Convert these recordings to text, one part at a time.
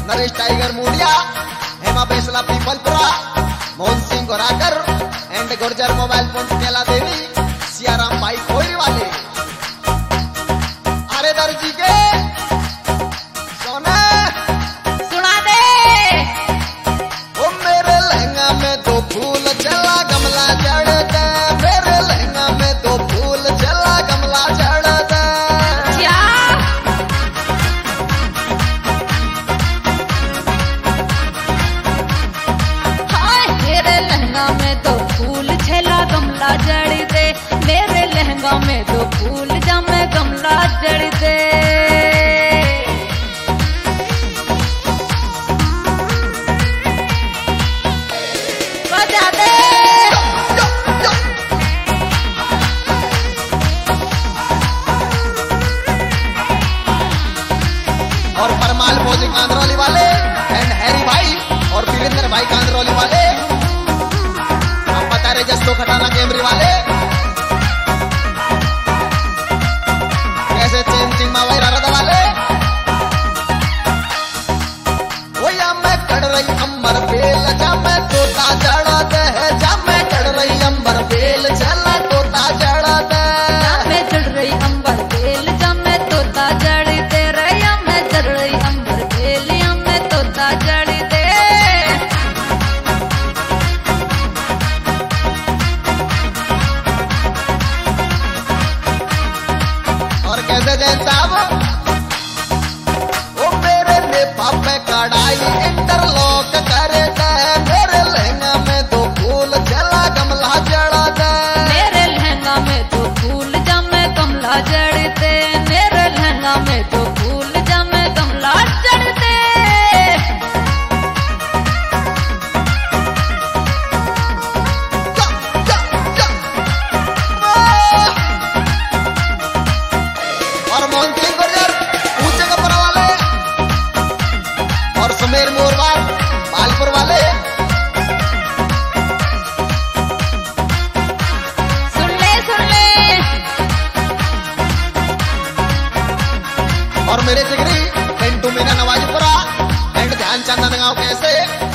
Naresh tiger Mudiya, Hema Besla Pipalpura, Mohan Singh Gorakar and Gurjar mobile phone Kela Devi, Siyaram भाई खोरी वाले। अरे दर्जी के सोना सुना दे। ओ मेरे लहंगा में दो फूल चला गमला जड़ दे, मेरे लहंगा में दो फूल चला गमला जड़ दे। क्या हाय मेरे लहंगा में दो फूल छेला गमला जड़ दे, मेरे लहंगा में दो फूल जमे गमला जड़ दे। बजा दे। और परमाल फौजी कांदरौली वाले एंड हैरी भाई और वीरेंद्र भाई कांदरौली वाले, हम बता रहे जस्तो खटाना केमरी वाले, कैसे चैन सिंह मावई रारदा वाले। ओ या मैं कड़ रही अंबर बेल जा मैं तोता जड़ा दे, जा मैं कड़ रही अंबर बेल चला तोता जड़ा दे। मैं चढ़ रही अंबर बेल जमे तोता जड़ दे रैया, मैं चढ़ रही अंबर बेल मैं तोता जड़ दे। और कैसे जैन साहब, ओ मेरे ने पापे कढ़ाई इंटरलॉक करे दे, मेरे लहंगा में दो फूल चला गमला जड़ा दे। मेरे लहंगा में दो फूल जमे गमला जड़ दे, मेरे लहंगा में दो फूल जमे गमला जड़ दे। जा, जा, जा। वाह! और मोहन सिंह गुर्जर ऊंचे कपड़ा वाले और सुमेर मोरवार मालपुर वाले। सुन ले और मेरे जिगरी पिंटू मीना नवाजपुरा एंड ध्यान चंदन गांव कैसे।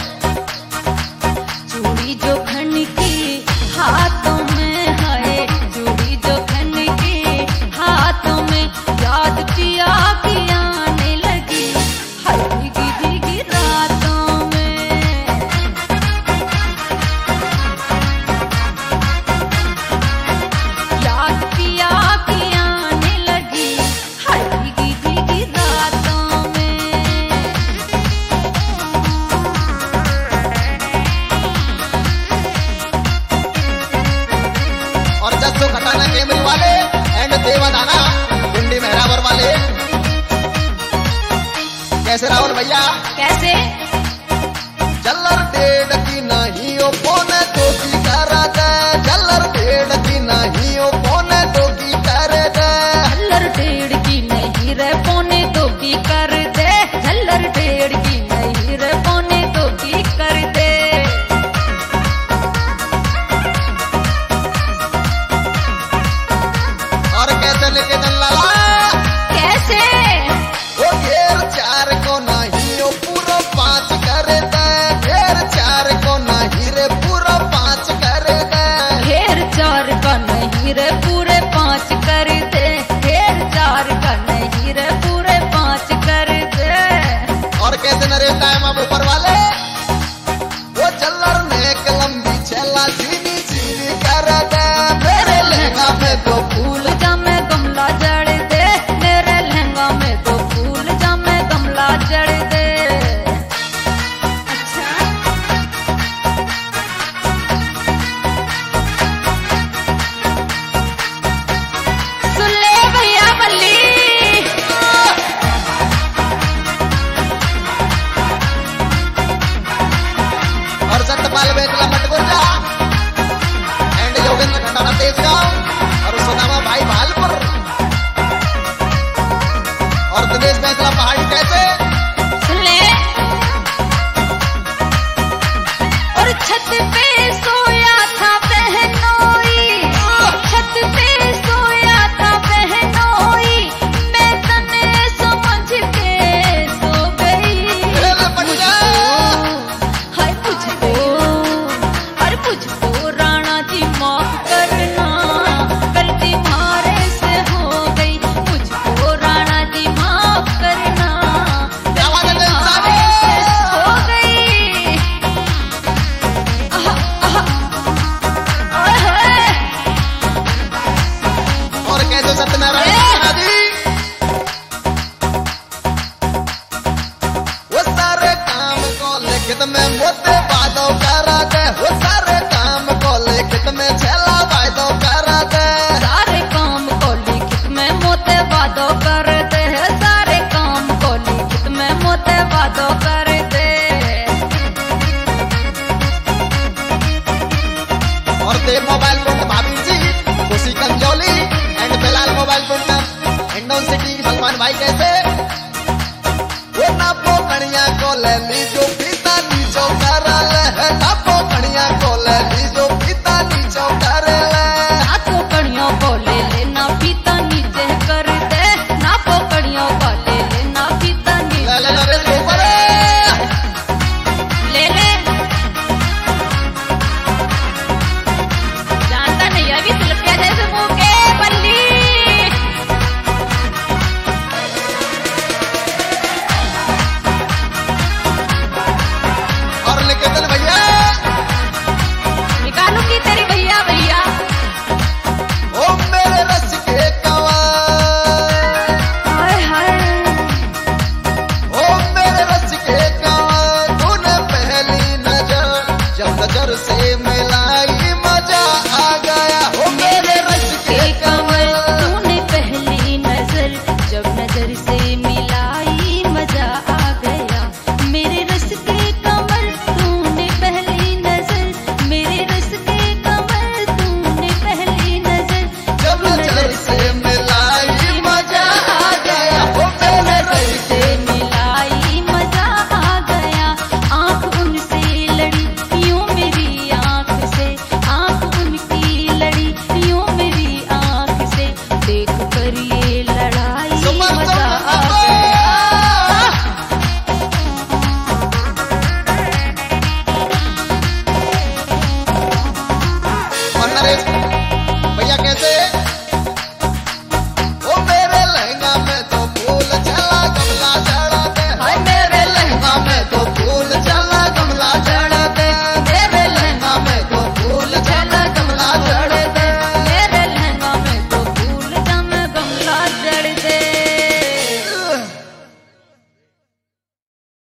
चूड़ी जो खन की हाथों में है, चूड़ी जो खन की हाथों में याद पिया की आने लगी, हर भीगी भीगी रातों में। याद पिया की आने लगी, हर भीगी भीगी रातों में। और जस्सो खटाना केमरी वाले एंड देवादाना गुंडी मेहरावर वाले, कैसे राहुल भैया। कैसे जल्लर डेढ़ की नहीं ओ पौने दो की करा दे, जल्लर डेढ़ की नहीं ओ पौने दो की कर दे। झल्लर डेढ़ की नहीं रे पौने दो की कर दे, झल्लर डेढ़ की नहीं रे पौने दो की कर दे। और कैसे लेके चल लाला, कैसे वो घेर चार को नहीं ओ पूरा पांच कर दे, घेर चार को नहीं रे पूरा पांच कर दे। घेर चार का नहीं रे पूरे पांच कर दे, घेर चार का नहीं रे पूरे पांच कर दे। और कैसे नरेश टाइम अब ऊपर वाले, वो जल्लर नेक लंबी चला चीनी चीनी कर दे, मेरे लहंगा में दो फूल जमे गमला जड़ दे, मेरे लहंगा में दो फूल जमे गमला जड़ दे। अच्छा सुन ले भैया बल्ली। और सत्यपाल बेचला मटगुर्जा एंड योगेंद्र खंडाना तेजगांव और सुदामा भाई भालपुर और दिनेश बेचला पहाड़ी कैसे। सुन ले और छत पे सोया था बहनोई, छत पे सोया था बहनोई, मैं तने समझ के सो गई। मस्जिद में मोते